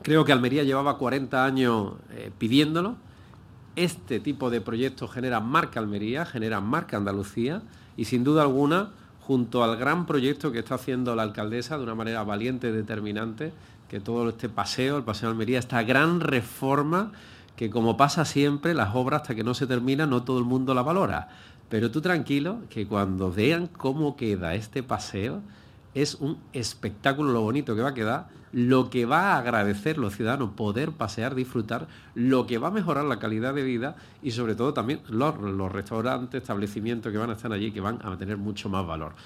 Creo que Almería llevaba 40 años pidiéndolo. Este tipo de proyectos genera marca Almería, genera marca Andalucía y sin duda alguna, junto al gran proyecto que está haciendo la alcaldesa de una manera valiente y determinante, que todo este paseo, el Paseo de Almería, esta gran reforma que, como pasa siempre, las obras hasta que no se terminan no todo el mundo la valora. Pero tú tranquilo, que cuando vean cómo queda este paseo, es un espectáculo lo bonito que va a quedar, lo que va a agradecer los ciudadanos poder pasear, disfrutar, lo que va a mejorar la calidad de vida y sobre todo también los restaurantes, establecimientos que van a estar allí, que van a tener mucho más valor.